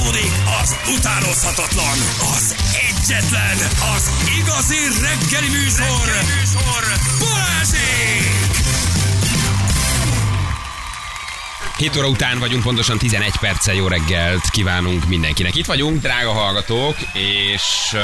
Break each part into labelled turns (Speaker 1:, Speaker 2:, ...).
Speaker 1: Folytatódik az utánozhatatlan, az egyetlen, az igazi reggeli műsor, Balázsék!
Speaker 2: 7 óra után vagyunk, pontosan 11 perccel. Jó reggelt kívánunk mindenkinek. Itt vagyunk, drága hallgatók, és...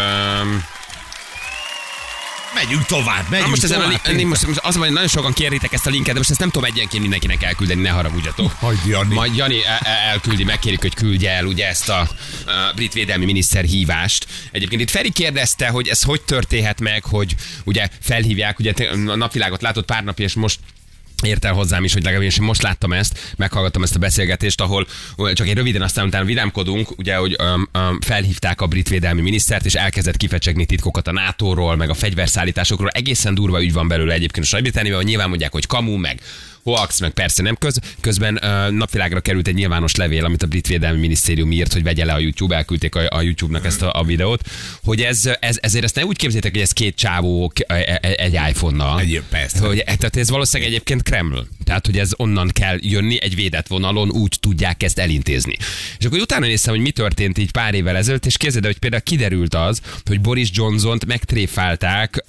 Speaker 3: Megyünk tovább.
Speaker 2: Most az van, hogy nagyon sokan kéritek ezt a linket, de most ezt nem tudom egyenként mindenkinek elküldeni, ne haragudjatok.
Speaker 3: Hagyj, Jani.
Speaker 2: Majd Jani elküldi, megkérjük, hogy küldje el ugye ezt a brit védelmi miniszter hívást. Egyébként itt Feri kérdezte, hogy ez hogy történhet meg, hogy ugye felhívják, ugye a napvilágot látott pár napja, és most ért el hozzám is, hogy legalábbis most láttam ezt, meghallgattam ezt a beszélgetést, ahol csak egy röviden aztán utána vidámkodunk, ugye, hogy felhívták a brit védelmi minisztert, és elkezdett kifecsegni titkokat a NATO-ról, meg a fegyverszállításokról. Egészen durva ügy van belőle egyébként a Nagy-Britanniában, nyilván mondják, hogy kamu, meg hoax, meg persze nem közben napvilágra került egy nyilvános levél, amit a brit védelmi minisztérium írt, hogy vegye le a YouTube, elküldték a YouTube-nak ezt a videót, hogy ezért ezt ne úgy képzeljétek, hogy ez két csávó egy iPhone-nal. Tehát ez valószínűleg egyébként Kreml. Tehát, hogy ez onnan kell jönni egy védett vonalon, úgy tudják ezt elintézni. És akkor utána néztem, hogy mi történt így pár évvel ezelőtt, és képzeld, hogy például kiderült az, hogy Boris Johnsont megtréfálták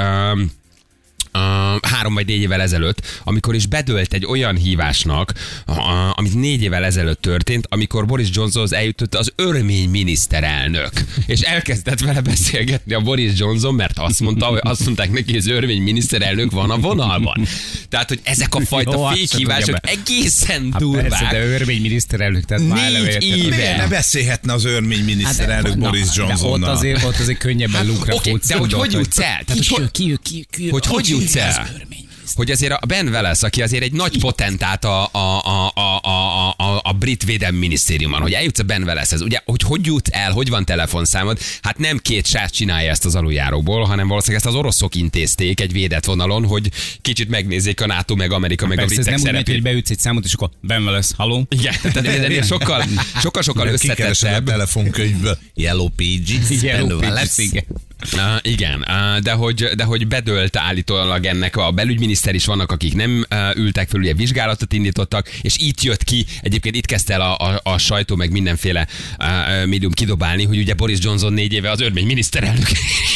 Speaker 2: 3 vagy 4 évvel ezelőtt, amikor is bedölt egy olyan hívásnak, amit 4 évvel ezelőtt történt, amikor Boris Johnsonhoz eljutott az örmény miniszterelnök. És elkezdett vele beszélgetni a Boris Johnson, mert azt mondták neki, hogy az örmény miniszterelnök van a vonalban. Tehát, hogy ezek a fajta fékhívások egészen durvák.
Speaker 4: Persze, de örmény miniszterelnök, tehát
Speaker 2: 4 éve.
Speaker 3: Ne beszélhetne az örmény miniszterelnök Boris Johnsonnal.
Speaker 4: Ott azért könnyebben lukra futsz.
Speaker 2: De hogy jutsz el? Hogy jutsz el? Hogy azért a Ben Wallace, aki azért egy nagy potentát a brit védelmi minisztériumban, hogy eljutsz a Ben Wallace-hez, ugye, hogy jutsz el, hogy van telefonszámod, hát nem két srác csinálja ezt az aluljáróból, hanem valószínűleg ezt az oroszok intézték egy védett vonalon, hogy kicsit megnézzék a NATO, meg Amerika, meg a britek szerepét.
Speaker 4: Ez nem úgy, hogy beütsz egy számot, és akkor Ben Wallace, halló?
Speaker 2: Igen, tehát sokkal összetettebb.
Speaker 3: A telefonkönyvből Yellow Pages, Ben Wallace.
Speaker 2: Igen, de hogy bedölt állítólag ennek a belügyminiszter is, vannak, akik nem ültek föl, ugye vizsgálatot indítottak, és itt jött ki, egyébként itt kezdte el a sajtó, meg mindenféle médium kidobálni, hogy ugye Boris Johnson 4 éve az örmény miniszterelnök.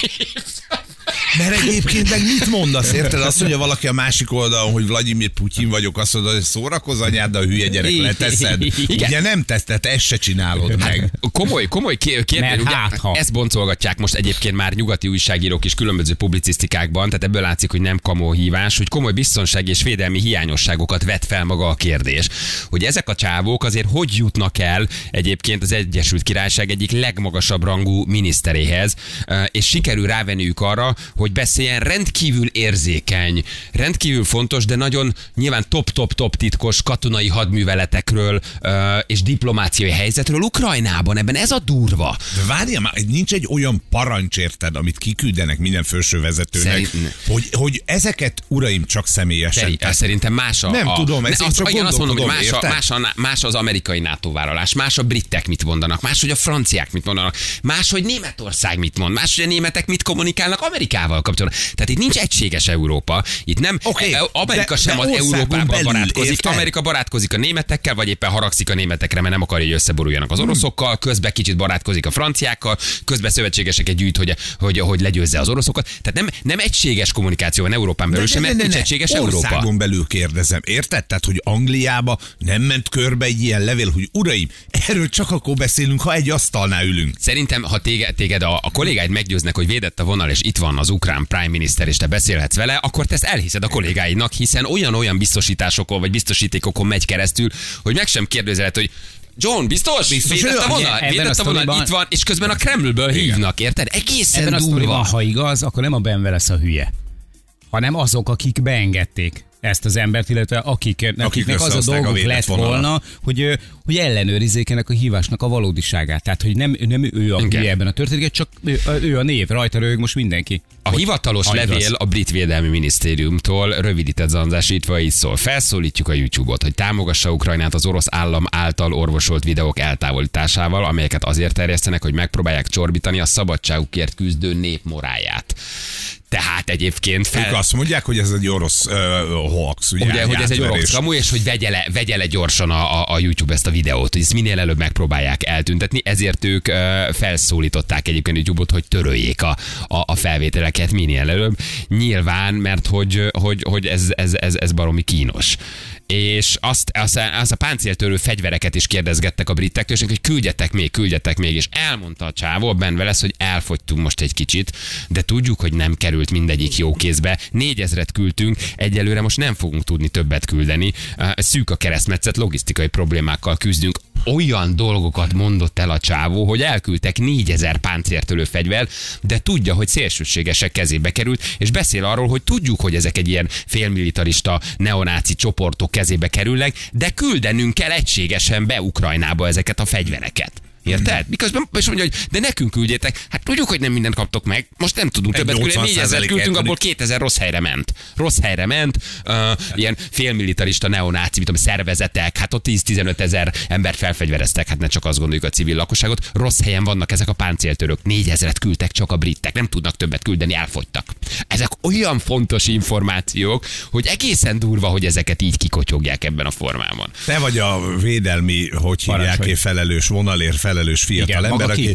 Speaker 3: Mert egyébként meg mit mondasz, érted? Azt mondja valaki a másik oldalon, hogy Vladimir Putyin vagyok, azt mondod, hogy szórakozz anyád, de a hülye gyerek leteszed. Ugye nem teszed, ezt se csinálod meg.
Speaker 2: Komoly kérdés, ezt boncolgatják most egyébként már nyugati újságírók is különböző publicisztikákban, tehát ebből látszik, hogy nem kamó hívás, hogy komoly biztonsági és védelmi hiányosságokat vet fel maga a kérdés. Hogy ezek a csávók azért hogy jutnak el egyébként az Egyesült Királyság egyik legmagasabb rangú miniszteréhez, és sikerül rávenniük arra, hogy beszéljen rendkívül érzékeny, rendkívül fontos, de nagyon nyilván top titkos katonai hadműveletekről és diplomáciai helyzetről Ukrajnában. Ebben ez a durva.
Speaker 3: De várjál már, nincs egy olyan parancs, érted, amit kiküldenek minden felsővezetőnek, hogy ezeket, uraim, csak személyesen.
Speaker 2: Szerintem más a...
Speaker 3: Nem tudom, ezt én csak
Speaker 2: azt mondom, hogy
Speaker 3: érted?
Speaker 2: más az amerikai NATO vállalás, más a britek mit mondanak, más, hogy a franciák mit mondanak, más, hogy Németország mit mond, más, hogy a németek mit kommunikálnak Amerikával kapcsolatban. Tehát itt nincs egységes Európa. Itt nem Amerika sem az Európában barátkozik. Érted? Amerika barátkozik a németekkel, vagy éppen haragszik a németekre, mert nem akarja, hogy összeboruljanak az oroszokkal, közben kicsit barátkozik a franciákkal, közben szövetségeseket gyűjt, hogy legyőzze az oroszokat. Tehát nem egységes kommunikáció van Európán belül sem, mert nincs egységes Európa.
Speaker 3: Országon belül kérdezem, érted? Tehát, hogy Angliába nem ment körbe egy ilyen levél, hogy uraim, erről csak akkor beszélünk, ha egy asztalnál ülünk.
Speaker 2: Szerintem, ha téged a kollégáid meggyőznek, hogy védett a vonal, és itt van az ukrán prime minister, és te beszélhetsz vele, akkor te ezt elhiszed a kollégáidnak, hiszen olyan biztosításokon vagy biztosítékokon megy keresztül, hogy meg sem kérdőzeled, hogy John, biztos védett a vonal, itt van, és közben a Kremlből hívnak, érted? Egészen
Speaker 4: ebben
Speaker 2: durva.
Speaker 4: Ebben a sztoriban, ha igaz, akkor nem a Ben Wallace a hülye, hanem azok, akik beengedték ezt az embert, illetve akiknek az a dolguk lett volna, hogy ellenőrizzék ennek a hívásnak a valódiságát. Tehát, hogy nem ő a hülye ebben a történetben, csak ő a név, rajta röhög most mindenki.
Speaker 2: A hivatalos levél a brit védelmi minisztériumtól rövidített zanzásítva így szól. Felszólítjuk a YouTube-ot, hogy támogassa Ukrajnát az orosz állam által orvosolt videók eltávolításával, amelyeket azért terjesztenek, hogy megpróbálják csorbítani a szabadságukért küzdő nép morálját. Tehát egyébként
Speaker 3: Ők azt mondják, hogy ez egy orosz hoax.
Speaker 2: Ugye, hogy ez egy orosz kamu, és hogy vegye le gyorsan a YouTube ezt a videót, hogy ezt minél előbb megpróbálják eltüntetni, ezért ők felszólították egyébként YouTube-ot, hogy töröljék a felvételeket minél előbb. Nyilván, mert hogy ez baromi kínos. És azt a páncéltörő fegyvereket is kérdezgettek a britektől, és hogy küldjetek még, és elmondta a csávó, Ben Wallace, hogy elfogytunk most egy kicsit, de tudjuk, hogy nem került mindegyik jó kézbe. 4000-et küldtünk, egyelőre most nem fogunk tudni többet küldeni. Szűk a keresztmetszet, logisztikai problémákkal küzdünk. Olyan dolgokat mondott el a csávó, hogy elküldtek 4000 páncéltörő fegyver, de tudja, hogy szélsőségesek kezébe került, és beszél arról, hogy tudjuk, hogy ezek egy ilyen félmilitarista neonáci csoportok kezébe kerülnek, de küldenünk kell egységesen be Ukrajnába ezeket a fegyvereket. Érted? Miközben és mondja, hogy de nekünk küldjétek. Hát tudjuk, hogy nem mindent kaptok meg. Most nem tudunk többet küldeni. 4000 küldtünk, abból 2000 rossz helyre ment. Ilyen félmilitarista neonáci, szervezetek. Hát ott 10-15 ezer embert felfegyvereztek. Hát ne csak azt gondoljuk a civil lakosságot. Rossz helyen vannak ezek a páncéltörők. 4000-et küldtek csak a britek. Nem tudnak többet küldeni, elfogytak. Ezek olyan fontos információk, hogy egészen durva, hogy ezeket így kikotyogják ebben a formában.
Speaker 3: Te vagy a védelmi, hogy hívják, felelős vonalért felelős fiatal ember, aki...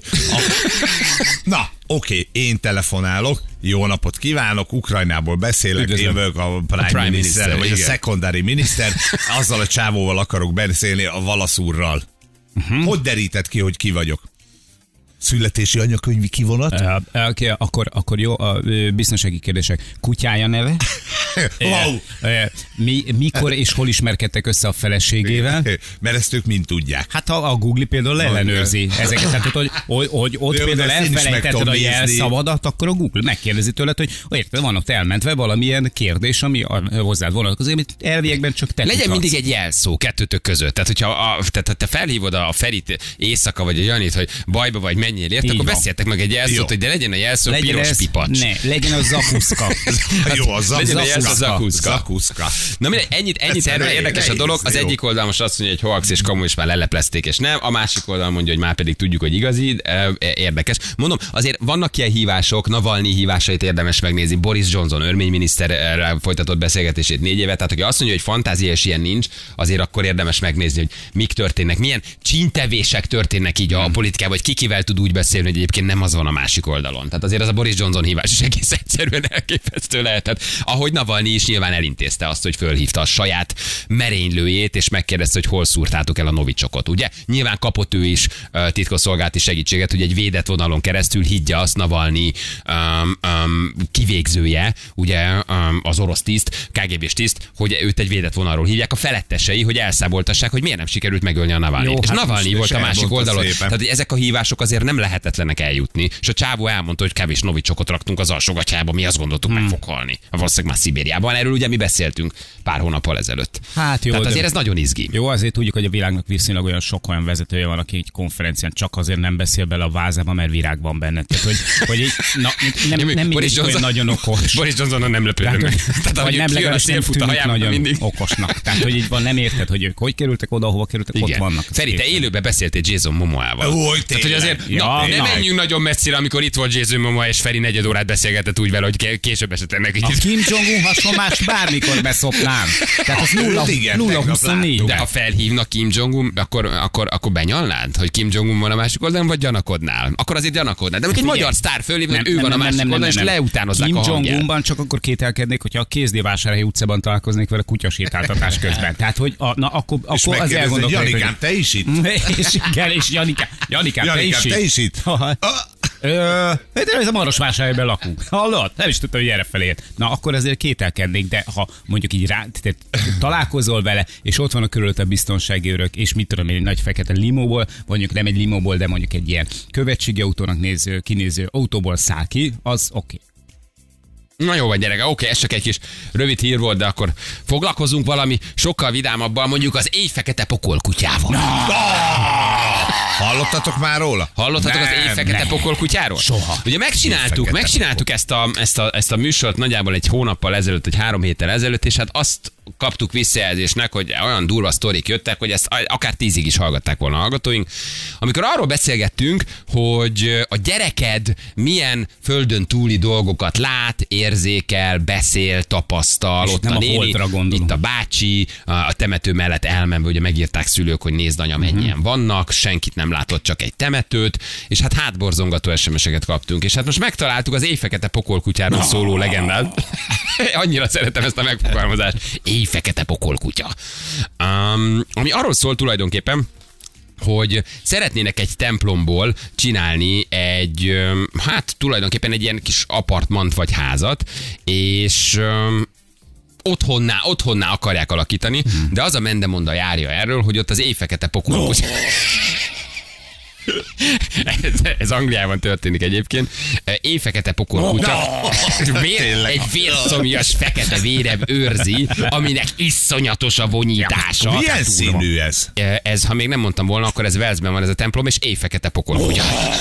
Speaker 3: Na, oké, én telefonálok, jó napot kívánok, Ukrajnából beszélek, én vagyok a Prime Minister, vagy a Secondary Minister, azzal a csávóval akarok beszélni, a Valasz úrral. Hogy derített ki, hogy ki vagyok? Születési anyakönyvi kivonat?
Speaker 4: Akkor jó, a biztonsági kérdések. Kutyája neve?
Speaker 3: Wow.
Speaker 4: Mikor és hol ismerkedtek össze a feleségével?
Speaker 3: Mert ezt ők mind tudják.
Speaker 4: Hát a Google például ellenőrzi ezeket. Tehát, hogy ott
Speaker 3: jó,
Speaker 4: például elfelejtetted a jelszavadat, akkor a Google megkérdezi tőled, hogy érted, van ott elmentve valamilyen kérdés, ami hozzád vonatkozik, amit elviekben csak te
Speaker 2: legyen
Speaker 4: tudsz.
Speaker 2: mindig egy jelszó kettőtök között. Tehát, hogyha te felhívod a Ferit éjszaka, vagy a Janit, hogy bajba vagy, menjél ért, akkor beszéltek meg egy jelszót, hogy de legyen a jelszó piros pipacs.
Speaker 4: Legyen a zakuszka.
Speaker 3: Jó, a
Speaker 2: zakuszka. Na mindegy, ennyit erről érdekes a dolog. Az egyik oldal most azt mondja, hogy hoax és kamu, és már leleplezték, és nem. A másik oldal mondja, hogy már pedig tudjuk, hogy igazi. Érdekes. Mondom, azért vannak ilyen hívások, Navalnyi hívásait érdemes megnézni. Boris Johnson örményminiszterrel folytatott beszélgetését 4 éve. Tehát aki azt mondja, hogy fantázia és ilyen nincs, azért akkor érdemes megnézni, hogy mik történnek, milyen csíntevések történnek így a politikában, hogy kivel tud úgy beszélni, hogy egyébként nem az van a másik oldalon. Tehát azért az a Boris Johnson hívás is egész egyszerűen elképesztő lehetett. Ahogy Navalnyi is nyilván elintézte azt, hogy fölhívta a saját merénylőjét, és megkérdezte, hogy hol szúrtátok el a novicsokot. Ugye? Nyilván kapott ő is titkosszolgálati segítséget, hogy egy védett vonalon keresztül higgye azt Navalnyi kivégzője, ugye az orosz tiszt, KGB-s tiszt, hogy őt egy védett vonalról hívják, a felettesei, hogy elszámoltassák, hogy miért nem sikerült megölni a Navalnyit. És Navalnyi volt a másik oldalon. Tehát ezek a hívások azért nem lehetetlenek eljutni. És a csávó elmondta, hogy kevés novicsokot raktunk az alsógatyába, mi azt gondoltuk, meg fog halni. Valószínűleg már Szibériában. Erről ugye mi beszéltünk pár hónappal ezelőtt.
Speaker 4: Hát jó,
Speaker 2: tehát azért ez nagyon izgi.
Speaker 4: Jó, azért tudjuk, hogy a világnak viszonylag olyan sok olyan vezetője van, aki egy konferencián csak azért nem beszél bele a vázába, mert virág van benne. Tehát, hogy így, nem mindig olyan nagyon okos.
Speaker 2: Boris Johnsonon nem lepődöm meg. Tehát,
Speaker 4: vagy nem legalábbis nem tűnik nagyon
Speaker 2: mindig
Speaker 4: okosnak. Tehát, hogy így van, nem érted, hogy ők hogy kerültek oda, hova kerültek, ott vannak.
Speaker 2: Feri, te élőben beszéltél Jason Momoával. Tehát, hogy azért ne menjünk nagyon messzire, amikor itt volt Jason Momoa, és Feri 4 órát beszélgetett úgy vele, hogy később esetleg neki.
Speaker 4: A Kim Jong-un hasonlás bármikor beszopnám. Tehát az 0-24.
Speaker 2: De ha felhívnak Kim Jong-un, akkor benyalnád, hogy Kim Jong-un van a másik oldalon, vagy gyanakodnál? Akkor azért gyanakodnál. De egy magyar sztár fölhívnak, hogy ő van a másik oldalon, és leutánozzák a hangját.
Speaker 4: Kim Jong-unban csak akkor kételkednék, hogyha a Kézdivásárhelyi utcában találkoznék vele kutyasétáltatás közben. Tehát, hogy akkor az elgondolkodik.
Speaker 3: Janikám, te is itt?
Speaker 4: És Janikám, te is itt? Ez a Marosvásárhelyben lakunk. Hallod? Nem is tudtam, hogy erre felé. Na, akkor azért kételkednék, de ha mondjuk így találkozol vele, és ott van a körülött a biztonsági őrök, és mit tudom én, egy nagy fekete limóból, mondjuk nem egy limóból, de mondjuk egy ilyen követségi autónak kinéző autóból száll ki, az oké.
Speaker 2: Na jó van, gyereke, oké, ez csak egy kis rövid hír volt, de akkor foglalkozunk valami sokkal vidámabbal, mondjuk az éjfekete pokolkutyával.
Speaker 3: Hallottatok már róla?
Speaker 2: Hallottatok az éjfekete pokolkutyáról?
Speaker 4: Soha.
Speaker 2: Ugye megcsináltuk ezt a műsort nagyjából egy hónappal ezelőtt, vagy 3 héttel ezelőtt, és hát azt kaptuk visszajelzésnek, hogy olyan durva sztorik jöttek, hogy ezt akár 10-ig is hallgatták volna a hallgatóink. Amikor arról beszélgettünk, hogy a gyereked milyen földön túli dolgokat lát, érzékel, beszél, tapasztal, ott a néni, itt a bácsi, a temető mellett elmenve, ugye megírták szülők, hogy nézd anya, mennyien vannak, senkit nem látott, csak egy temetőt, és hát hátborzongató SMS-eket kaptunk. És hát most megtaláltuk az éjfekete pokolkutyáról szóló legendát. Annyira szeretem ezt a megfogalmazást. Éjfekete pokolkutya. Ami arról szól tulajdonképpen, hogy szeretnének egy templomból csinálni egy, hát tulajdonképpen egy ilyen kis apartmant vagy házat, és otthonná akarják alakítani, de az a mendemonda járja erről, hogy ott az éjfekete pokolkutya. Ez Angliában történik egyébként. Éjfekete pokolkutya. Egy vérszomjas fekete véreb őrzi, aminek iszonyatos a vonyítása.
Speaker 3: Milyen színű ez?
Speaker 2: Ez, ha még nem mondtam volna, akkor ez Walesben van ez a templom, és éjfekete pokolkutya.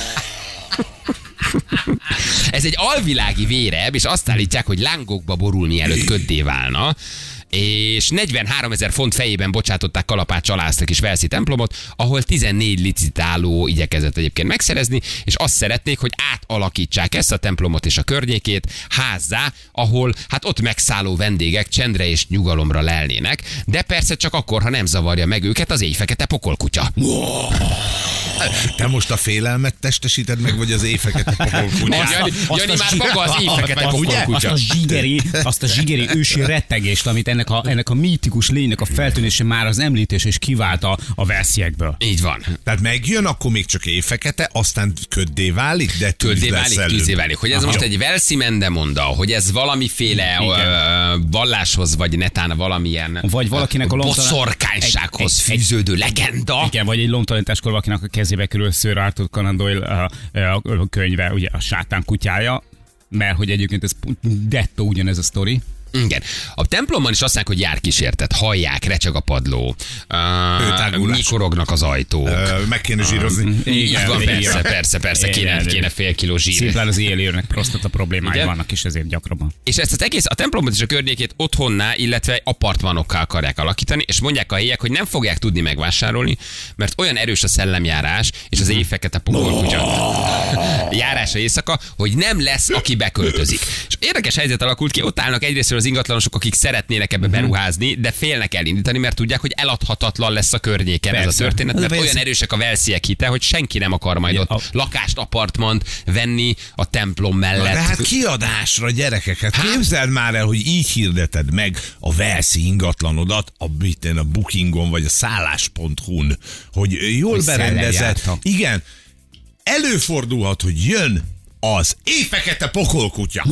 Speaker 2: Ez egy alvilági véreb, és azt állítják, hogy lángokba borul, mielőtt köddé válna. És 43 000 font fejében bocsátották kalapács alá ezt a kis walesi templomot, ahol 14 licitáló igyekezett egyébként megszerezni, és azt szeretnék, hogy átalakítsák ezt a templomot és a környékét házzá, ahol hát ott megszálló vendégek csendre és nyugalomra lelnének, de persze csak akkor, ha nem zavarja meg őket az éjfekete pokolkutya.
Speaker 3: Te most a félelmet testesíted meg, vagy az éjfekete pokolkutya?
Speaker 2: Jani már maga az éjfekete pokolkutya.
Speaker 4: Azt a zsigeri ősi rettegést, amit ennek a mítikus lénynek a feltűnése már az említés és kiválta a versziekből.
Speaker 2: Így van.
Speaker 3: Tehát megjön, akkor még csak éjfekete, aztán köddé válik, de
Speaker 2: tűzé válik. Hogy ez most egy Walesi mendemonda, hogy ez valamiféle valláshoz, vagy netán valamilyen
Speaker 4: vagy valakinek a
Speaker 2: boszorkánysághoz fűződő legenda.
Speaker 4: Igen, vagy egy lomtalanításkor valakinek a kezébe kerül Sir Arthur Conan Doyle a könyve, ugye a sátán kutyája, mert hogy egyébként ez dettó ugyanez a sztori.
Speaker 2: Igen. A templomban is azt mondják, hogy jár kísértet, hallják, recseg a padló, nyikorognak az ajtók.
Speaker 3: Meg kéne zsírozni.
Speaker 2: Igen, van, persze, kéne fél kiló zsír.
Speaker 4: Szimplán az élőrnek prostata problémái vannak is ezért gyakrabban.
Speaker 2: És ezt az egész, a templomot és a környékét otthonná, illetve apartmanokkal akarják alakítani, és mondják a helyiek, hogy nem fogják tudni megvásárolni, mert olyan erős a szellemjárás, és az éjfekete pokolkutya járása éjszaka, hogy nem lesz, aki beköltözik. És érdekes helyzet alakult ki, ott állnak egyrésztről az ingatlanosok, akik szeretnének ebbe beruházni, de félnek elindítani, mert tudják, hogy eladhatatlan lesz a környéken ez a történet, mert olyan erősek a walesiek hite, hogy senki nem akar majd ott lakást, apartmant venni a templom mellett.
Speaker 3: De hát kiadásra, gyerekeket. Képzeld már el, hogy így hirdeted meg a walesi ingatlanodat a Bookingon vagy a szállás.hu-n, hogy jól berendezett. Igen, előfordulhat, hogy jön az éjfekete pokolkutya.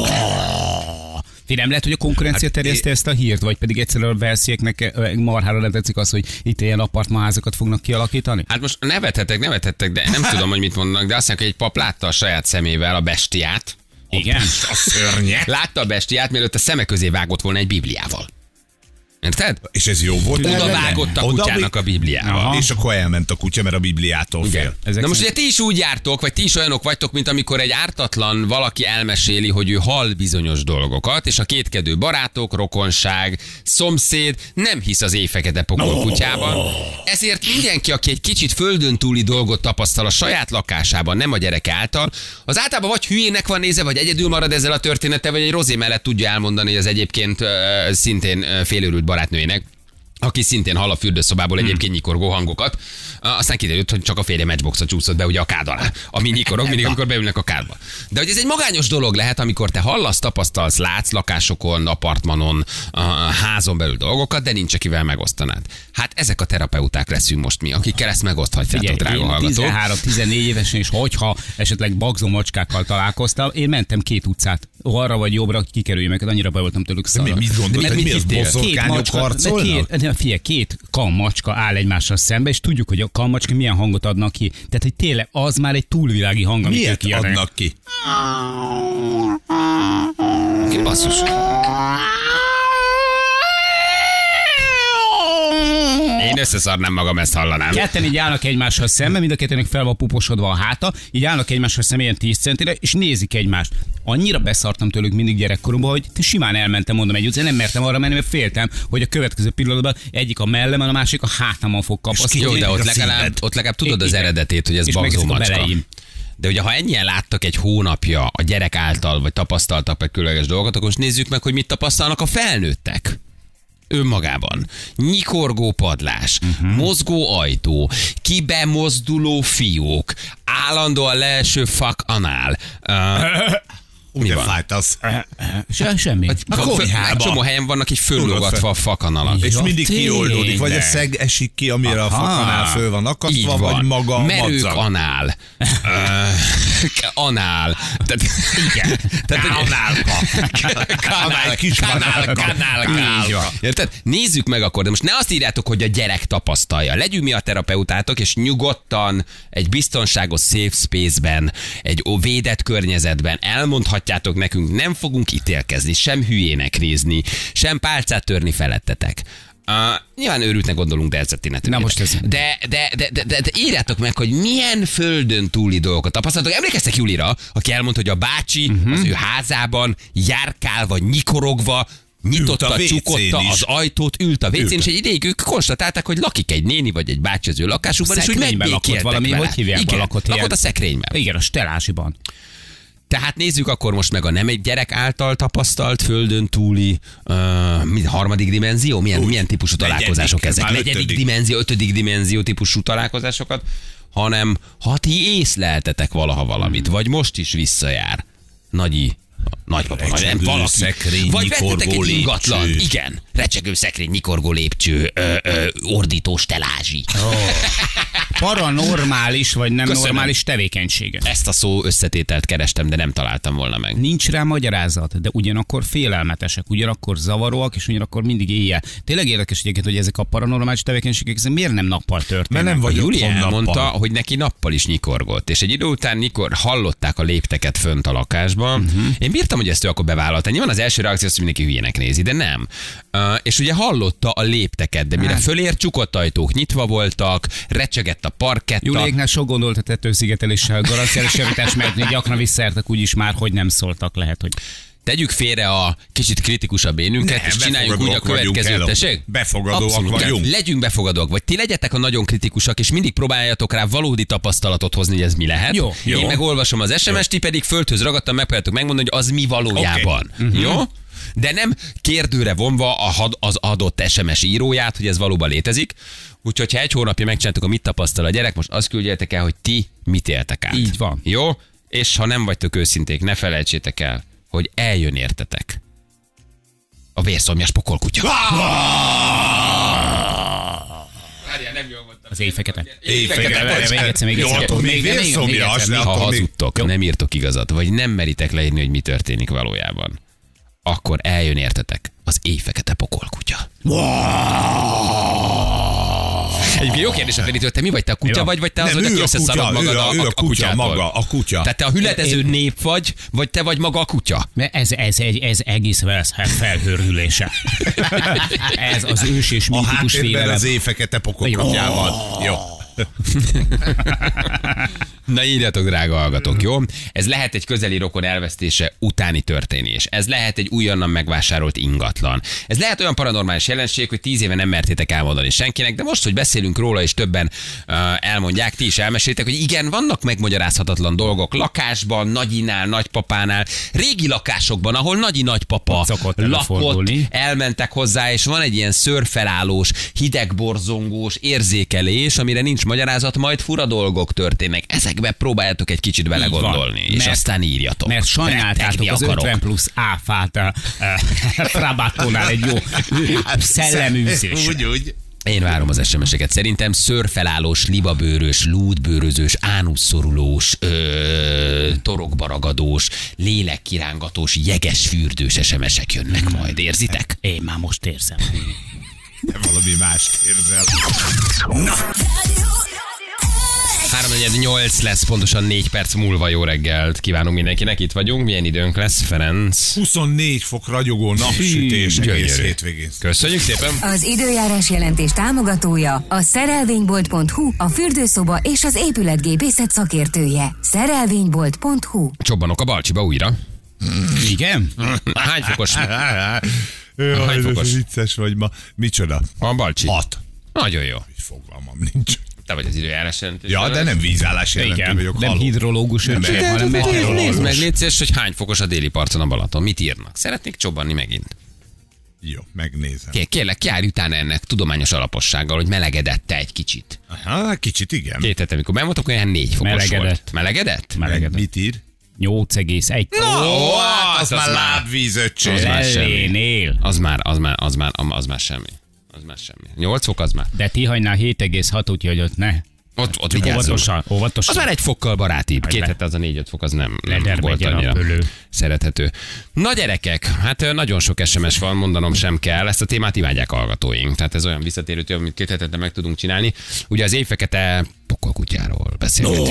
Speaker 4: Nem lehet, hogy a konkurencia terjeszti ezt a hírt, vagy pedig egyszerűen a walesieknek marhára nem tetszik az, hogy itt ilyen apartmanházakat fognak kialakítani?
Speaker 2: Hát most nevethettek, de nem tudom, hogy mit mondanak, de azt mondják, hogy egy pap látta a saját szemével a bestiát.
Speaker 4: Igen?
Speaker 2: A szörnyet. Látta a bestiát, mielőtt a szeme közé vágott volna egy Bibliával. Érted?
Speaker 3: És ez jó volt?
Speaker 2: Oda vágott a kutyának a Bibliával.
Speaker 3: Aha. És akkor elment a kutya, mert a Bibliától fél.
Speaker 2: Na most ugye ti is úgy jártok, vagy ti is olyanok vagytok, mint amikor egy ártatlan valaki elmeséli, hogy ő hall bizonyos dolgokat, és a kétkedő barátok, rokonság, szomszéd nem hisz az éjfekete pokolkutyában. Ezért mindenki, aki egy kicsit földön túli dolgot tapasztal a saját lakásában, nem a gyerek által, az általában vagy hülyének van nézve, vagy egyedül marad ezzel a történettel, vagy egy rozé mellett tudja elmondani, hogy az egyébként szintén félőrült barátnőjének, aki szintén hall a fürdőszobából egyébként nyikorgó hangokat. Aztán kiderült, hogy csak a férje matchboxra csúszott be ugye a kád alá. Ami nyikorog, mindig amikor beülnek a kádba. De hogy ez egy magányos dolog lehet, amikor te hallasz, tapasztalsz, látsz lakásokon, apartmanon, házon belül dolgokat, de nincs akivel megosztanád. Hát ezek a terapeuták leszünk most mi, akikkel ezt megoszthatjátok, drága hallgatók.
Speaker 4: 13-14 évesen, és hogyha esetleg bagzó macskákkal találkoztam, én mentem 2 utcát, arra vagy jobbra kikerülj meg, annyira be voltam tőlük szarra.
Speaker 3: Mit gondoltad, hogy mi az boszorkányok harcolnak?
Speaker 4: Figyelj, 2 kammacska áll egymással szembe, és tudjuk, hogy a kammacska milyen hangot adnak ki. Tehát, hogy tényleg az már egy túlvilági hang, amit
Speaker 3: miért adnak ki?
Speaker 2: Basszus. Én összeszarnám magam, ezt hallanám.
Speaker 4: Ketten így állnak egymással szemben, mind a kettőnek fel van puposodva a háta, így állnak egymással szemben ilyen 10 centire, és nézik egymást. Annyira beszartam tőlük mindig gyerekkoromban, hogy simán elmentem, mondom, egy utcán, nem mertem arra menni, mert féltem, hogy a következő pillanatban egyik a mellemen, a másik a hátamon fog kapaszkodni.
Speaker 2: Jó, de ott legalább tudod az eredetét, hogy ez bagzó macska. De ugye, ha ennyien láttak egy hónapja a gyerek által, vagy tapasztaltak meg különleges dolgokat, akkor most nézzük meg, hogy mit tapasztalnak a felnőttek. Önmagában. Nyikorgó padlás, mozgó ajtó, kibemozduló fiók, állandóan leeső fuck anál. Mi van?
Speaker 3: Fájt az.
Speaker 4: Semmi.
Speaker 2: Egy csomó helyen vannak így föllógatva a fakanalak.
Speaker 3: És mindig kioldódik, vagy a szeg esik ki, amire a fakanál föl van akasztva, vagy maga a
Speaker 2: merők
Speaker 3: madzag.
Speaker 2: anál. Anál.
Speaker 4: Igen.
Speaker 2: Kanálka. Érted? Nézzük meg akkor, de most ne azt írjátok, hogy a gyerek tapasztalja. Legyünk mi a terapeutátok, és nyugodtan egy biztonságos safe space-ben, egy védett környezetben elmondhatjátok nekünk, nem fogunk ítélkezni, sem hülyének nézni, sem pálcát törni felettetek. Nyilván őrültnek gondolunk, de ezzel tényleg.
Speaker 4: Na most ez.
Speaker 2: De írjátok meg, hogy milyen földön túli dolgokat tapasztaltok. Emlékeztek Julira, aki elmondta, hogy a bácsi az ő házában járkálva, nyikorogva, nyitotta, csukotta az ajtót, ült a WC-n, és egy ideig ők konstatálták, hogy lakik egy néni vagy egy bácsi az ő lakásukban, és úgy megbékéltek
Speaker 4: valami,
Speaker 2: vele.
Speaker 4: Hogy hívják
Speaker 2: Igen,
Speaker 4: lakott
Speaker 2: a szekrényben.
Speaker 4: Igen, a stelásiban.
Speaker 2: Tehát nézzük akkor most meg a nem egy gyerek által tapasztalt földön túli harmadik dimenzió, milyen típusú találkozások ezek. Negyedik dimenzió, ötödik dimenzió típusú találkozásokat, hanem ha ti észleltetek valaha valamit, vagy most is visszajár. Nagypapa, nem valaki.
Speaker 3: Szekrény,
Speaker 2: vagy vettetek egy ingatlan.
Speaker 3: lépcső.
Speaker 2: Igen, recsegő szekrény, nyikorgó lépcső, ordítós telázsi.
Speaker 4: Paranormális vagy nem
Speaker 2: Köszönöm.
Speaker 4: normális tevékenysége.
Speaker 2: Ezt a szó összetételt kerestem, de nem találtam volna meg.
Speaker 4: Nincs rá magyarázat, de ugyanakkor félelmetesek, ugyanakkor zavaróak, és ugyanakkor mindig éjjel. Tényleg érdekes egyébként, hogy ezek a paranormális tevékenységek ezek miért nem nappal történnek?
Speaker 3: Mert nem vagy
Speaker 2: Júli
Speaker 3: otthon
Speaker 2: elmondta,
Speaker 3: nappal.
Speaker 2: hogy neki nappal is nyikorgott, és egy idő után hallották a lépteket fönt a lakásban. Én bírtam, hogy ezt ő akkor bevállalta. Nyilván az első reakció az, hogy mindenki hülyének nézi, de nem. És ugye hallotta a lépteket, de mire fölér, csukott ajtók nyitva voltak, recsegett a parketta.
Speaker 4: Juliéknál sok gondolt a tetőszigeteléssel, garanciális javítás, mert gyakran visszaértek úgyis már, hogy nem szóltak, lehet, hogy...
Speaker 2: Tegyük félre a kicsit kritikusabb énünket, és csináljuk úgy a következőt. Tessék?
Speaker 3: Befogadóak vagyunk.
Speaker 2: Legyünk befogadóak, vagy ti legyetek a nagyon kritikusak, és mindig próbáljatok rá valódi tapasztalatot hozni, hogy ez mi lehet.
Speaker 4: Jó.
Speaker 2: Én megolvasom az SMS-t, ti pedig földhöz ragadtam, megpróbáltok megmondani, hogy az mi valójában. Okay. Jó? De nem kérdőre vonva az adott SMS íróját, hogy ez valóban létezik. Úgyhogy ha egy hónapja megcsináltuk, a mit tapasztal a gyerek, most azt küldjetek el, hogy ti mit éltek át.
Speaker 4: Így van.
Speaker 2: Jó? És ha nem vagytok őszinték, ne felejtsétek el, hogy eljön értetek a vérszomjas pokolkutya.
Speaker 4: Az éjfekete.
Speaker 2: Ha hazudtok, nem írtok igazat, vagy nem meritek leírni, hogy mi történik valójában, akkor eljön értetek az éjfekete pokolkutya. Egyébként jó kérdés a Feritől, te mi vagy, te a kutya vagy te az,
Speaker 3: Nem,
Speaker 2: aki összeszarod magad a kutyától?
Speaker 3: Maga, a kutya.
Speaker 2: Tehát te a hületező nép vagy te vagy maga a kutya?
Speaker 4: Ez egész felhőrülése. Ez az ős és
Speaker 3: A
Speaker 4: mítikus
Speaker 3: háttérben
Speaker 4: félelem.
Speaker 3: az éjfekete pokolkutyával. Jó.
Speaker 2: Na írjatok, drága hallgatók, jó? Ez lehet egy közeli rokon elvesztése utáni történés. Ez lehet egy újonnan megvásárolt ingatlan. Ez lehet olyan paranormális jelenség, hogy 10 éve nem mertétek elmondani senkinek, de most, hogy beszélünk róla, és többen elmondják, ti is elmeséltek, hogy igen, vannak megmagyarázhatatlan dolgok lakásban, nagyinál, nagypapánál, régi lakásokban, ahol nagyi nagypapa lakott, elmentek hozzá, és van egy ilyen szőrfelállós, hidegborzongós érzékelés, amire nincs magyarázat, majd fura dolgok történnek. Ezekbe próbáljátok egy kicsit belegondolni, és aztán írjatok.
Speaker 4: Mert sajnáltátok az 50 plusz áfát a Frabattónál egy jó szelleműzés.
Speaker 3: Úgy.
Speaker 2: Én várom az SMS-eket. Szerintem szőrfelállós, libabőrös, lúdbőrözős, ánusszorulós, torokba ragadós, lélekkirángatós, jegesfürdős SMS-ek jönnek majd. Érzitek?
Speaker 4: Én már most érzem.
Speaker 3: De valami mást érzel.
Speaker 1: Na!
Speaker 2: 3:48 lesz, pontosan 4 perc múlva. Jó reggelt kívánunk mindenkinek, itt vagyunk. Milyen időnk lesz, Ferenc?
Speaker 3: 24 fok ragyogó napsütés egész hétvégén.
Speaker 2: Köszönjük szépen.
Speaker 5: Az időjárás jelentés támogatója a szerelvénybolt.hu, a fürdőszoba és az épületgépészet szakértője. Szerelvénybolt.hu.
Speaker 2: Csobbanok a Balcsiba újra.
Speaker 4: Igen?
Speaker 2: Hány fokos?
Speaker 3: Hány fokos? Vicces vagy ma. Micsoda?
Speaker 2: A Balcsi.
Speaker 3: 6.
Speaker 2: Nagyon jó.
Speaker 3: Fogalmam nincs.
Speaker 2: Te vagy az időjárás jelentős.
Speaker 3: Ja, de nem vízállás jelentő vagyok.
Speaker 4: Nem hidrológus, hanem meteorológus.
Speaker 2: Nézd meg, légy szíves, hogy hány fokos a déli parton a Balaton. Mit írnak? Szeretnék csobbanni megint.
Speaker 3: Jó, megnézem.
Speaker 2: Kérlek, járj utána ennek tudományos alapossággal, hogy melegedett egy kicsit.
Speaker 3: Aha, kicsit igen.
Speaker 2: 2 hete, amikor bemondtak, olyan 4 fokos
Speaker 4: Melegedett.
Speaker 2: volt. Melegedett?
Speaker 3: Mit ír?
Speaker 4: 8,1.
Speaker 3: Az már lábvíz, öcsém.
Speaker 2: Az már semmi.
Speaker 4: Lelénél.
Speaker 2: Az már semmi. Az már semmi. 8 fok az már.
Speaker 4: De Tihagynál 7,6, úgyhogy ott ne.
Speaker 2: Ott vigyázzunk.
Speaker 4: Óvatosan.
Speaker 2: Az már egy fokkal barátibb. 2 hete az a 4-5 fok, az nem volt annyira szerethető. Na gyerekek, hát nagyon sok SMS van, mondanom sem kell. Ezt a témát imádják hallgatóink. Tehát ez olyan visszatérő téma, amit 2 hetente meg tudunk csinálni. Ugye az éjfekete pokolkutyáról beszélgetünk.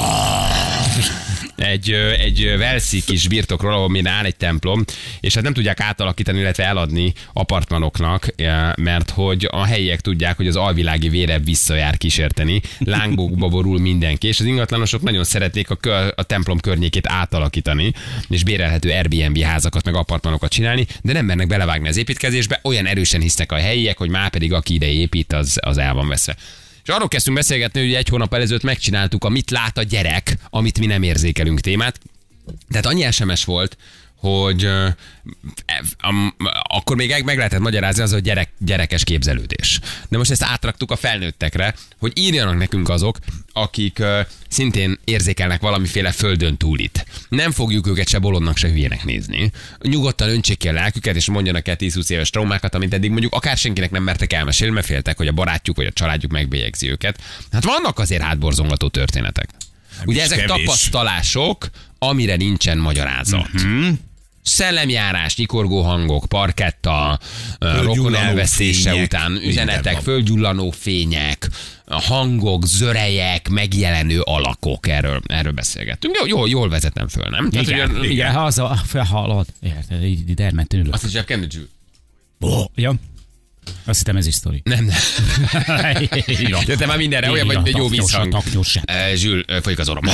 Speaker 2: Egy velszi kis birtokról, ahol még áll egy templom, és hát nem tudják átalakítani, illetve eladni apartmanoknak, mert hogy a helyiek tudják, hogy az alvilági vérebb visszajár kísérteni, lángokba borul mindenki, és az ingatlanosok nagyon szeretnék a templom környékét átalakítani, és bérelhető Airbnb házakat, meg apartmanokat csinálni, de nem mernek belevágni az építkezésbe, olyan erősen hisznek a helyiek, hogy már pedig aki ide épít, az el van veszve. És arról kezdtünk beszélgetni, hogy 1 hónap ezelőtt megcsináltuk a mit lát a gyerek, amit mi nem érzékelünk témát. Tehát annyi SMS volt, hogy akkor még meg lehetett magyarázni az, hogy gyerekes képzelődés. De most ezt átraktuk a felnőttekre, hogy írjanak nekünk azok, akik szintén érzékelnek valamiféle földön túlit. Nem fogjuk őket se bolondnak, se hülyének nézni. Nyugodtan öntsék ki a lelküket, és mondjanak el 10-20 éves traumákat, amit eddig mondjuk akár senkinek nem mertek elmesélni, mert féltek, hogy a barátjuk vagy a családjuk megbélyegzi őket. Hát vannak azért hátborzongató történetek. Ugye ezek kevés tapasztalások, amire nincsen magyarázat. Szellemjárás, nyikorgó hangok, parketta, rokon elvesztése után, üzenetek, földgyullanó fények, hangok, zörejek, megjelenő alakok. Erről beszélgettünk. Jól vezetem föl, nem?
Speaker 4: Igen, ha az a felhallod. Érted, így dermedten ülök.
Speaker 2: Azt is kell Zsül.
Speaker 4: Ja. Azt hittem ez is sztori.
Speaker 2: Nem. Jöttem már mindenre, olyan vagy egy jó vízhang. Zsül, folyik az orrom.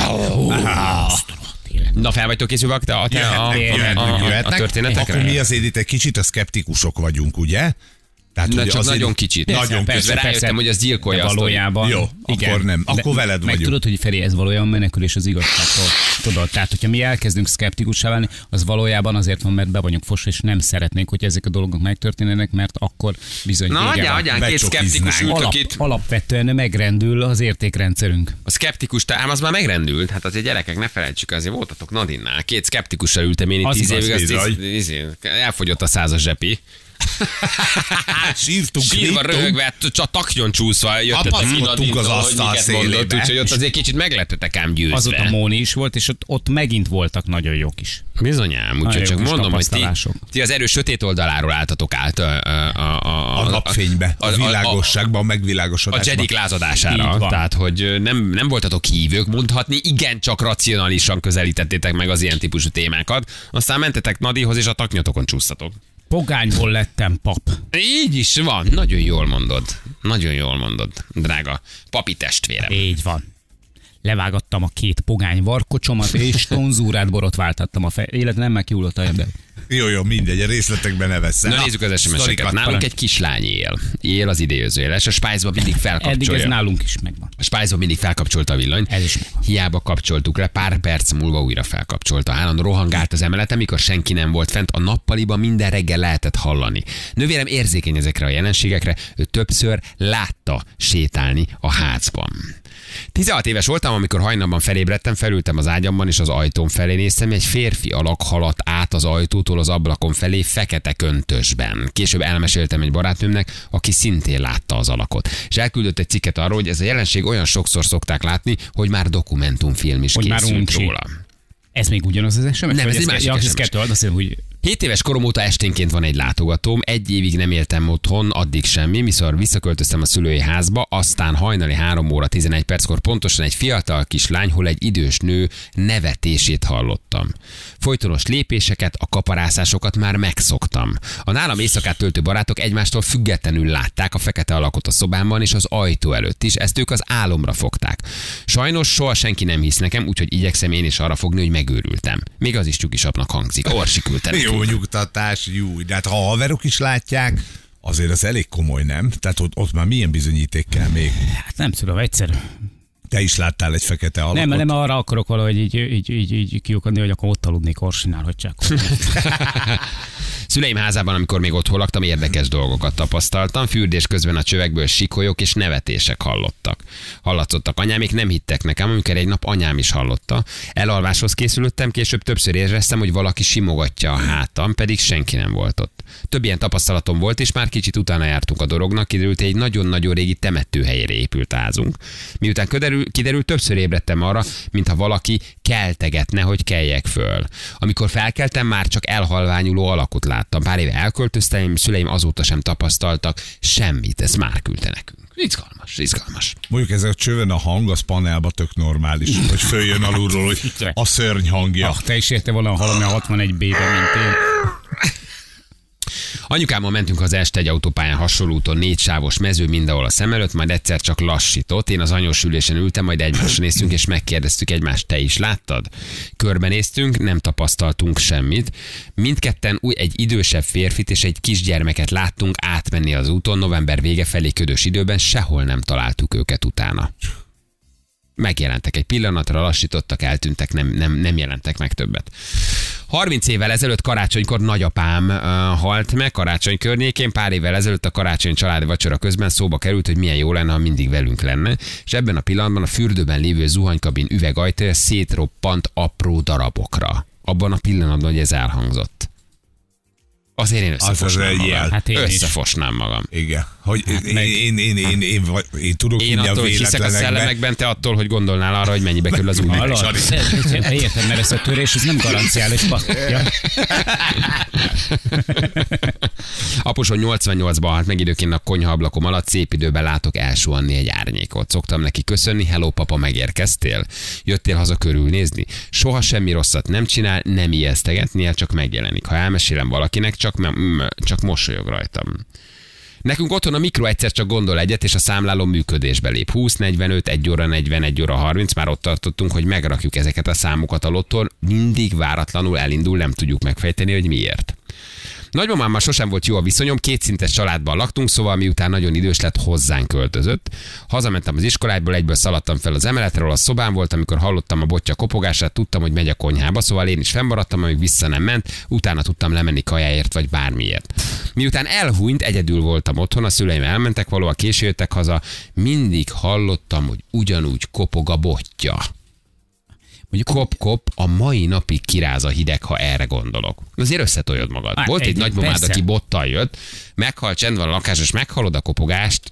Speaker 2: Na, fel vagytok készülve a történetekre?
Speaker 3: Akkor mi azért itt egy kicsit a szkeptikusok vagyunk, ugye? Tehát,
Speaker 2: na, csak nagyon kicsit.
Speaker 3: Nagyon
Speaker 2: persze, rájöttem, hogy az gyilkolja azt.
Speaker 4: Valójában.
Speaker 3: Jó, igen, akkor nem. Akkor veled vagyunk.
Speaker 4: Meg tudod, hogy Feri, ez valójában menekülés az igazságtól. Tudod, tehát hogyha mi elkezdünk szkeptikussá válni, az valójában azért van, mert be vagyunk fosva, és nem szeretnénk, hogy ezek a dolgok megtörténjenek, mert akkor bizony
Speaker 2: agyán, két szkeptikus ültök itt.
Speaker 4: Alapvetően megrendül az értékrendszerünk.
Speaker 2: A szkeptikus, az már megrendült. Hát azért gyerekek, ne felejtsük, azért voltatok Nadinnál. 2 szkeptikussal ültem én itt 10 évig, elfogyott a 100-as zsepi. Sírva röhögve, csak taknyon csúszva jöttetek
Speaker 3: az asztal szélébe.
Speaker 2: Úgyhogy ott azért kicsit meglettetek ám győzve.
Speaker 4: Azóta Móni is volt, és ott megint voltak nagyon jók is.
Speaker 2: Bizonyám, úgyhogy csak mondom, hogy ti az erős sötét oldaláról álltatok át
Speaker 3: a napfénybe, a világosságban, a megvilágosodásban.
Speaker 2: A Jedik lázadására. Tehát, hogy nem voltatok hívők, mondhatni, igen, csak racionálisan közelítettétek meg az ilyen típusú témákat. Aztán mentetek Nadihoz, és a taknyotokon csúsztatok.
Speaker 4: Pogányból lettem pap.
Speaker 2: Így is van. Nagyon jól mondod. Nagyon jól mondod, drága papi testvérem.
Speaker 4: Így van. Levágattam a 2 pogány varkocsomat, és tonzúrát borotváltattam a illetve nem megkiullott a ember.
Speaker 3: Jó, mindegy, a részletekben ne vesszel.
Speaker 2: Na, nézzük az SMS-eket. Nálunk egy kislány él az idézőjel, és a Spice-ba mindig felkapcsolja.
Speaker 4: Eddig ez nálunk is megvan.
Speaker 2: A Spice-ba mindig felkapcsolta a villanyt.
Speaker 4: Ez is megvan.
Speaker 2: Hiába kapcsoltuk le, pár perc múlva újra felkapcsolta. Állandó rohangált az emeleten, mikor senki nem volt fent, a nappaliban minden reggel lehetett hallani. Nővérem érzékeny ezekre a jelenségekre, ő többször látta sétálni a házban. 16 éves voltam, amikor hajnalban felébredtem, felültem az ágyamban, és az ajtón felé néztem, egy férfi alak haladt át az ajtótól az ablakon felé fekete köntösben. Később elmeséltem egy barátnőmnek, aki szintén látta az alakot. És elküldött egy cikket arról, hogy ez a jelenség olyan sokszor szokták látni, hogy már dokumentumfilm is készült róla.
Speaker 4: Ez még ugyanaz az SMS?
Speaker 2: Nem, ez egy másik SMS.
Speaker 4: Azt hiszem, hogy
Speaker 2: 7 éves korom óta esténként van egy látogatóm, 1 évig nem éltem otthon, addig semmi, mikor visszaköltöztem a szülői házba, aztán hajnali 3 óra 11 perckor pontosan egy fiatal kislány, hol egy idős nő nevetését hallottam. Folytonos lépéseket, a kaparászásokat már megszoktam. A nálam éjszakát töltő barátok egymástól függetlenül látták a fekete alakot a szobámban és az ajtó előtt is, ezt ők az álomra fogták. Sajnos soha senki nem hisz nekem, úgyhogy igyekszem én is arra fogni, hogy megőrültem. Még az is csukisapnak hangzik. Orsi küldte neki.
Speaker 3: Jó nyugtatás, jó. De hát ha a haverok is látják, azért az elég komoly, nem? Tehát ott már milyen bizonyíték kell még?
Speaker 4: Hát nem tudom, egyszerű.
Speaker 3: Te is láttál egy fekete alakot?
Speaker 4: Nem arra akarok valahogy így kiukadni, hogy akkor ott aludnék Orsinál, hogy csak.
Speaker 2: Szüleim házában, amikor még otthon laktam, érdekes dolgokat tapasztaltam. Fürdés közben a csövekből sikolyok és nevetések hallatszottak. Anyámék nem hittek nekem, amikor egy nap anyám is hallotta. Elalváshoz készülöttem, később többször éreztem, hogy valaki simogatja a hátam, pedig senki nem volt ott. Több ilyen tapasztalatom volt, és már kicsit utána jártunk a dolognak, kiderült, egy nagyon-nagyon régi temetőhelyére épült házunk. Miután kiderült, többször ébredtem arra, mintha valaki keltegetne, hogy keljek föl. Amikor felkeltem, már csak elhalványuló alakot láttam. Pár éve elköltöztem, szüleim azóta sem tapasztaltak semmit, ezt már küldte nekünk. Izgalmas.
Speaker 3: Mondjuk ez a csövön a hang, az panelba tök normális, hogy följön alulról, hogy a szörny hangja.
Speaker 4: Te is érte volna valami a 61B-ben, mint én.
Speaker 2: Anyukámmal mentünk az este egy autópályán hasonló úton, 4 sávos mező mindenhol a szem előtt, majd egyszer csak lassított. Én az anyós ülésen ültem, majd egymásra néztünk, és megkérdeztük egymást, te is láttad? Körbenéztünk, nem tapasztaltunk semmit. Mindketten egy idősebb férfit és egy kisgyermeket láttunk átmenni az úton, november vége felé ködös időben, sehol nem találtuk őket utána. Megjelentek egy pillanatra, lassítottak, eltűntek, nem jelentek meg többet. 30 évvel ezelőtt karácsonykor nagyapám halt meg, karácsony környékén, pár évvel ezelőtt a karácsony családi vacsora közben szóba került, hogy milyen jó lenne, ha mindig velünk lenne, és ebben a pillanatban a fürdőben lévő zuhanykabin üvegajtaja szétroppant apró darabokra. Abban a pillanatban, hogy ez elhangzott. Azért én összefosnám magam.
Speaker 4: Hát
Speaker 2: összefosnám magam.
Speaker 3: Igen. Hogy én tudok
Speaker 2: én attól, hogy hiszek a szellemekben, te attól, hogy gondolnál arra, hogy mennyibe kerül az új.
Speaker 4: Érted, mert ez a törés, ez nem garanciális.
Speaker 2: Apuson 88-ban halt meg, időként a konyhaablakom alatt, szép időben látok elsuhanni egy árnyékot. Szoktam neki köszönni, hello papa, megérkeztél? Jöttél haza körülnézni? Soha semmi rosszat nem csinál, nem ijeszteget, néha csak megjelenik. Ha elmesélem valakinek, csak mosolyog rajtam. Nekünk otthon a mikro egyszer csak gondol egyet, és a számláló működésbe lép. 20, 45, 1 óra 40, 1 óra 30, már ott tartottunk, hogy megrakjuk ezeket a számokat a lottón, mindig váratlanul elindul, nem tudjuk megfejteni, hogy miért. Nagymamámmal sosem volt jó a viszonyom, 2 szintes családban laktunk, szóval miután nagyon idős lett, hozzánk költözött. Hazamentem az iskolából, egyből szaladtam fel az emeletről, a szobám volt, amikor hallottam a botja kopogását, tudtam, hogy megy a konyhába, szóval én is fennmaradtam, amíg vissza nem ment, utána tudtam lemenni kajáért vagy bármiért. Miután elhúnyt, egyedül voltam otthon, a szüleim elmentek, valóban késő jöttek haza, mindig hallottam, hogy ugyanúgy kopog a botja. Kop-kop, a mai napig kiráz a hideg, ha erre gondolok. Azért összetoljod magad. Volt egy nagymamád, aki bottal jött, meghal, csend van a lakás, és meghallod a kopogást,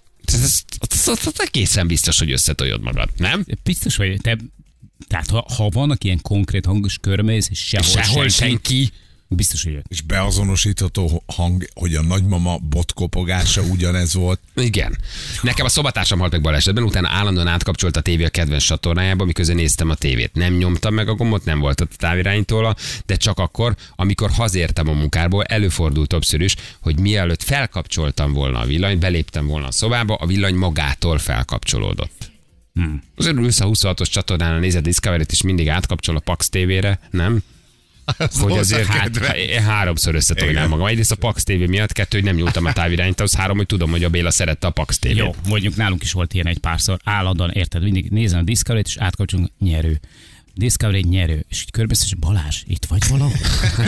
Speaker 2: egészen biztos, hogy összetoljod magad, nem?
Speaker 4: Biztos, hogy te... Tehát ha vannak ilyen konkrét hangos körmész, és sehol senki. Biztos, hogy
Speaker 3: és beazonosítható hang, hogy a nagymama botkopogása ugyanez volt.
Speaker 2: Igen. Nekem a szobatársam halt meg balesetben, utána állandóan átkapcsolt a tévé a kedvenc csatornájába, miközben néztem a tévét. Nem nyomtam meg a gombot, nem volt a távirányítóla, de csak akkor, amikor hazértem a munkából, előfordult többször is, hogy mielőtt felkapcsoltam volna a villanyt, beléptem volna a szobába, a villany magától felkapcsolódott. Azért ülsz a 26-os csatornán, nézed Discovery-t, és mindig átkapcsol a Pax TV-re, nem? Hogy azért háromszor összetolnám magam. Egyrészt a Pax TV miatt, 2, hogy nem nyúltam a távirányítóhoz, 3, hogy tudom, hogy a Béla szerette a Pax TV-t.
Speaker 4: Jó, mondjuk nálunk is volt ilyen egy párszor. Állandóan, érted, mindig nézem a Discovery-t, és átkapcsolunk, nyerő. Discovery nyerő. És így körbeszáll, és Balázs, itt vagy valahol?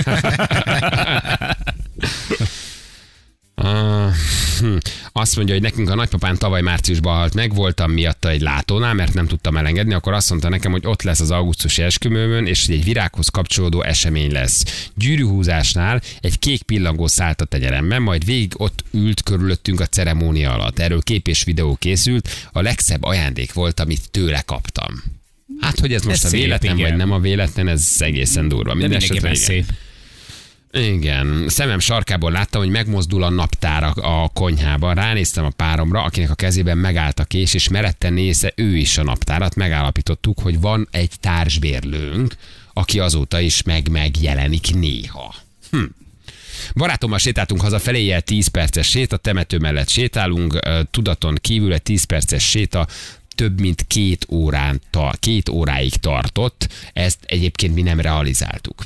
Speaker 2: Azt mondja, hogy nekünk a nagypapán tavaly márciusban halt meg, voltam miatta egy látónál, mert nem tudtam elengedni, akkor azt mondta nekem, hogy ott lesz az augusztusi esküvőmön, és hogy egy virághoz kapcsolódó esemény lesz. Gyűrűhúzásnál egy kék pillangó szállt a tenyeremben, majd végig ott ült körülöttünk a ceremónia alatt. Erről kép és videó készült, a legszebb ajándék volt, amit tőle kaptam. Hát, hogy ez most a véletlen, vagy nem a véletlen, ez egészen durva.
Speaker 4: Mindenképpen szép.
Speaker 2: Igen, szemem sarkából láttam, hogy megmozdul a naptár a konyhában. Ránéztem a páromra, akinek a kezében megállt a kés, és meretten nézze ő is a naptárat. Megállapítottuk, hogy van egy társbérlőnk, aki azóta is megjelenik néha. Barátommal sétáltunk hazafelé, ilyen 10 perces séta, temető mellett sétálunk, tudaton kívül egy 10 perces séta több mint 2 óráig tartott. Ezt egyébként mi nem realizáltuk.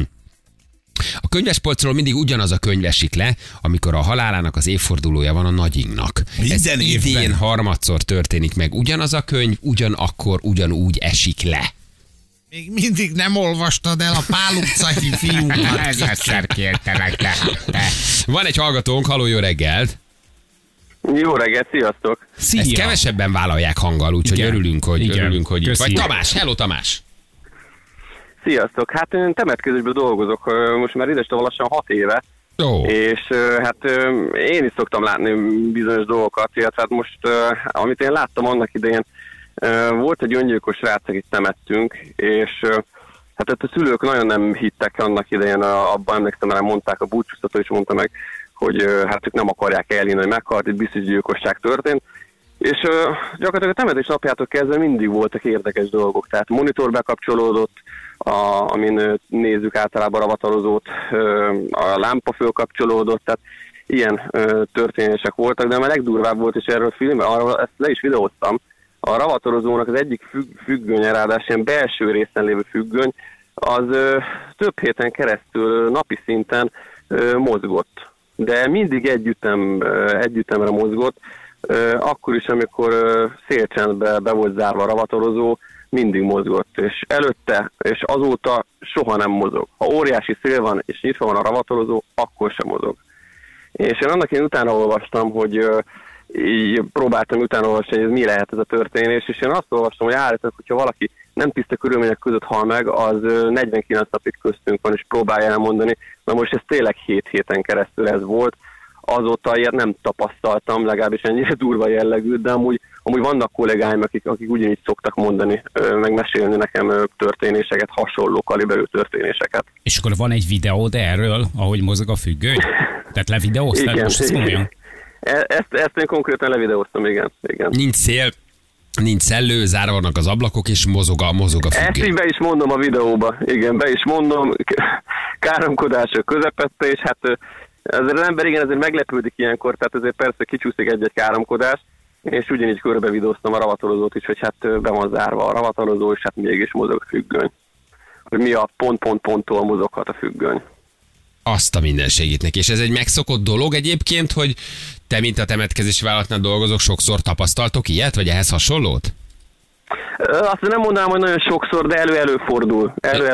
Speaker 2: A könyvespolcról mindig ugyanaz a könyv esik le, amikor a halálának az évfordulója van a nagyinknak.
Speaker 3: Minden évben.
Speaker 2: Idén harmadszor történik meg. Ugyanaz a könyv, ugyanakkor, ugyanúgy esik le.
Speaker 3: Még mindig nem olvastad el a Pál utcai fiúkat.
Speaker 2: Egyszer kértelek le. Van egy hallgatónk, halló, jó reggelt!
Speaker 6: Jó reggelt, sziasztok!
Speaker 4: Szia.
Speaker 2: Ezt kevesebben vállalják hanggal, úgyhogy örülünk, hogy itt
Speaker 4: Köszi.
Speaker 2: vagy. Tamás, hello Tamás!
Speaker 6: Sziasztok! Hát én temetkezésben dolgozok, most már idestova lassan 6 éve, és hát én is szoktam látni bizonyos dolgokat, illetve hát most, amit én láttam annak idején, volt egy öngyilkos srác, akit temettünk, és hát a szülők nagyon nem hittek annak idején, abban emlékszem, mert mondták, a búcsúztató is mondta meg, hogy hát ők nem akarják elhinni, hogy meghalt, egy biztos gyilkosság történt. És gyakorlatilag a temetés napjától kezdve mindig voltak érdekes dolgok. Tehát monitor bekapcsolódott, amin nézzük általában a ravatalozót, a lámpa fölkapcsolódott, tehát ilyen történések voltak, de a legdurvább volt, és erről filmben, ezt le is videóztam, a ravatalozónak az egyik függönye, ráadásul ilyen belső részen lévő függöny, az több héten keresztül napi szinten mozgott. De mindig együttemre mozgott, akkor is, amikor szélcsendbe be volt zárva a ravatalozó, mindig mozgott, és előtte és azóta soha nem mozog. Ha óriási szél van, és nyitva van a ravatalozó, akkor sem mozog. És én annak utána olvastam, hogy így próbáltam utána olvasni, hogy ez mi lehet ez a történés, és én azt olvastam, hogy állítólag, hogyha valaki nem tiszta körülmények között hal meg, az 49 napig köztünk van, és próbálja elmondani. Na most ez tényleg 7 héten keresztül ez volt. Azóta ilyet nem tapasztaltam, legalábbis ennyire durva jellegű, de amúgy vannak kollégáim, akik ugyanígy szoktak mondani, megmesélni nekem történéseket, hasonló kaliberű történéseket.
Speaker 4: És akkor van egy videód erről, ahogy mozog a függöny? Tehát levideóztad?
Speaker 6: Igen,
Speaker 4: Most ezt mondjam.
Speaker 6: Ezt én konkrétan levideóztam, igen.
Speaker 2: Nincs szél, nincs szellő, zárva vannak az ablakok, és mozog a függöny.
Speaker 6: Ezt így be is mondom a videóba, igen, be is mondom, káromkodások közepette, és hát az ember ezért meglepődik ilyenkor, tehát ezért persze kicsúszik egy-egy káromkodás, és ugyanígy körbe videóztam a ravatalozót is, hogy hát be van zárva a ravatalozó, és hát mégis mozog a függöny. Hogy mi a pont-pont-ponttól mozoghat a függöny.
Speaker 2: Azt a mindenségét neki. És ez egy megszokott dolog egyébként, hogy te, mint a temetkezési vállalatnál dolgozok, sokszor tapasztaltok ilyet, vagy ehhez hasonlót?
Speaker 6: Azt nem mondanám, hogy nagyon sokszor, de előfordul.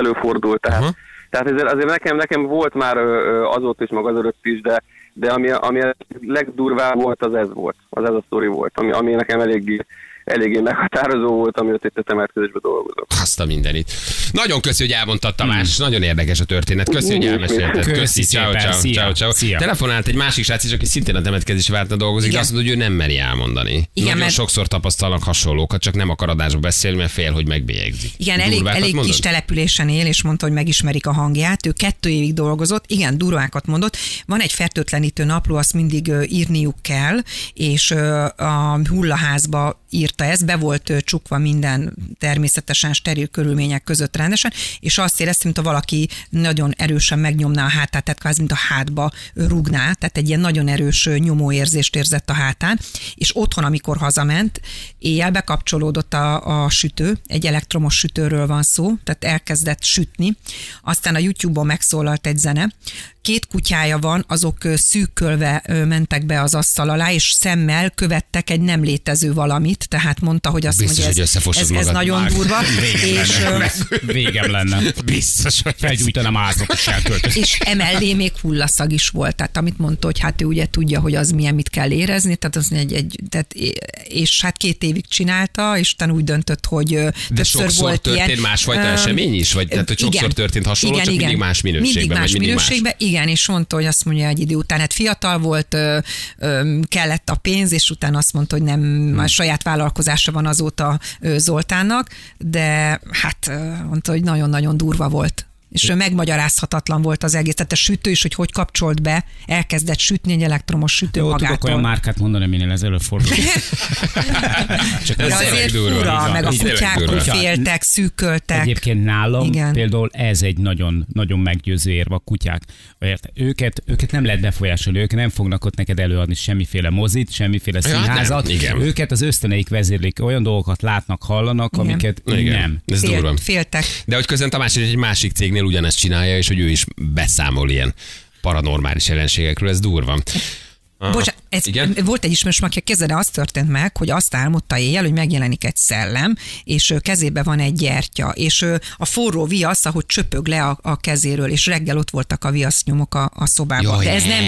Speaker 6: Tehát azért nekem volt már azóta is, meg az előtt is, de ami a legdurvább volt, az ez a sztori volt, ami nekem eléggé meghatározó volt, amiatt itt a temetkezésben dolgozok.
Speaker 2: Azt a mindenit. Nagyon köszi, hogy elmondtad, Tamás. Nagyon érdekes a történet. Köszi, hogy elmesélted. Köszi, ciao. Telefonált egy másik srác is, aki szintén a temetkezési vállalatnál dolgozik, de azt mondta, hogy ő nem meri elmondani. Nagyon sokszor tapasztalnak hasonlókat, csak nem akar adásba beszélni, mert fél, hogy megbélyegzik.
Speaker 7: Igen, elég kis településen él, és mondta, hogy megismerik a hangját. Ő 2 évig dolgozott, igen, durvákat mondott. Van egy fertőtlenítő napló, azt mindig írniuk kell, és a hullaházba írta ezt, be volt csukva minden természetesen steril körülmények között rendesen, és azt éreztem, mint ha valaki nagyon erősen megnyomná a hátát, tehát kvázi, mint a hátba rúgná, tehát egy ilyen nagyon erős nyomóérzést érzett a hátán, és otthon, amikor hazament, éjjel bekapcsolódott a sütő, egy elektromos sütőről van szó, tehát elkezdett sütni, aztán a YouTube-on megszólalt egy zene, 2 kutyája van, azok szűkölve mentek be az asztal alá, és szemmel követtek egy nem létező valamit, tehát mondta, hogy azt
Speaker 2: biztos,
Speaker 7: mondja, ez nagyon durva.
Speaker 4: Végem lenne.
Speaker 2: Biztos, hogy
Speaker 4: felgyújtanám átok, és elköltözni.
Speaker 7: És emellé még hullaszag is volt, tehát amit mondta, hogy hát ő ugye tudja, hogy az milyen, mit kell érezni, tehát az és hát 2 évig csinálta, és utána úgy döntött, hogy
Speaker 2: de sokszor volt történt ilyen, másfajta esemény is? Vagy tehát, hogy sokszor történt hasonló, csak mindig más minőségben?
Speaker 7: Mindig más minőségben, igen, és mondta, hogy azt mondja egy idő után, hát fiatal volt, kellett a pénz, és utána azt mondta, hogy nem, a saját vállalkozása van azóta Zoltánnak, de hát mondta, hogy nagyon-nagyon durva volt. És megmagyarázhatatlan volt az egész. Tehát a sütő is, hogy kapcsolt be, elkezdett sütni egy elektromos sütő magától.
Speaker 4: Tudok olyan márkát mondani, minél ez előfordul.
Speaker 7: Csak de azért fura, meg a kutyák féltek, szűköltek.
Speaker 4: Egyébként nálam például ez egy nagyon, nagyon meggyőző érv a kutyák. Őket nem lehet befolyásolni, ők nem fognak ott neked előadni semmiféle mozit, semmiféle színházat. Őket az ösztöneik vezérlik, olyan dolgokat látnak, hallanak, amiket nem.
Speaker 2: Ez durva.
Speaker 7: Féltek.
Speaker 2: De hogy közben Tamás egy másik cégnél ugyanezt csinálja, és hogy ő is beszámol ilyen paranormális jelenségekről, ez durva.
Speaker 7: Bocsánat, volt egy ismerős, aki kezdve az történt meg, hogy azt álmodta éjjel, hogy megjelenik egy szellem, és kezébe van egy gyertya, és a forró viasz, ahogy csöpög le a kezéről, és reggel ott voltak a viasznyomok a szobában. De ez nem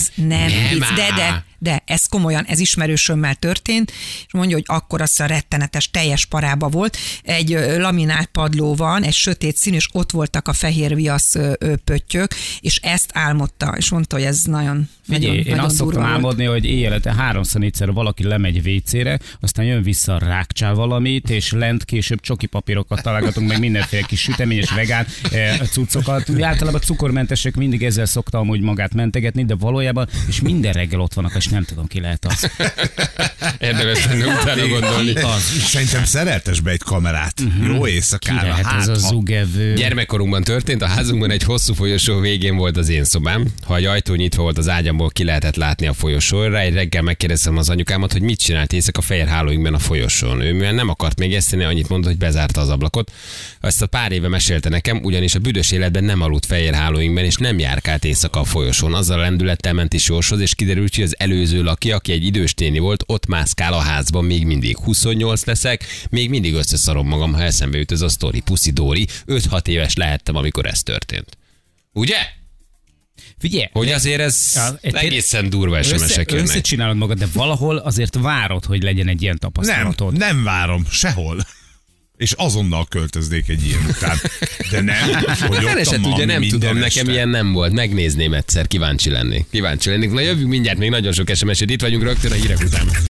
Speaker 7: vicc, de ez komolyan, ez ismerősömmel történt, és mondja, hogy akkor az a rettenetes, teljes parába volt, egy laminált padló van, egy sötét szín, és ott voltak a fehér viasz pöttyök, és ezt álmodta, és mondta, hogy ez nagyon
Speaker 4: én azt szoktam álmodni, hogy éjjelete 3-4-szer valaki lemegy WC-re, aztán jön vissza, rákcsál valamit, és lent később csoki papírokat találgatunk, meg mindenféle kis süteményes vegán cuccokat. Általában cukormentesek, mindig ezzel szoktam úgy magát mentegetni, de valójában, és minden reggel ott vannak, és nem tudom, ki lehet az.
Speaker 2: Érdemes lenne utána gondolni.
Speaker 3: Szerintem szereltes be egy kamerát. Jó éjszakára.
Speaker 4: Ki lehet ez a zugevő?
Speaker 2: Gyermekkorunkban történt, a házunkban egy hosszú folyosó végén volt az én szobám. Ha egy ajtó nyitva volt az ágyamból, ki lehetett látni a folyosóra. Egy reggel megkérdeztem az anyukámat, hogy mit csinált éjszaka fehér hálóinkben a folyosón. Ő mivel nem akart még eszteni, annyit mondott, hogy bezárta az ablakot. Ezt a pár éve mesélte nekem, ugyanis a büdös életben nem aludt fehér hálóinkben, és nem járkált éjszaka a folyosón. Azzal a lendülettel ment is jóshoz, és kiderült, hogy az előző laki, aki egy idős néni volt, ott mászkál a házban még mindig. 28 leszek, még mindig összeszarom magam, ha eszembe jut ez a sztori. Puszi Dóri, 5-6 éves lehettem, amikor ez történt. Ugye?
Speaker 4: Figyelj,
Speaker 2: hogy azért ez egészen durva SMS-ek jönnek.
Speaker 4: Összecsinálod magad, de valahol azért várod, hogy legyen egy ilyen tapasztalatod.
Speaker 3: Nem várom, sehol. És azonnal költöznék egy ilyen után. De nem, hogy
Speaker 2: ott ugye nem tudom, nekem ilyen nem volt. Megnézném egyszer, kíváncsi lennék. Na jövünk mindjárt, még nagyon sok SMS-et. Itt vagyunk rögtön a hírek után.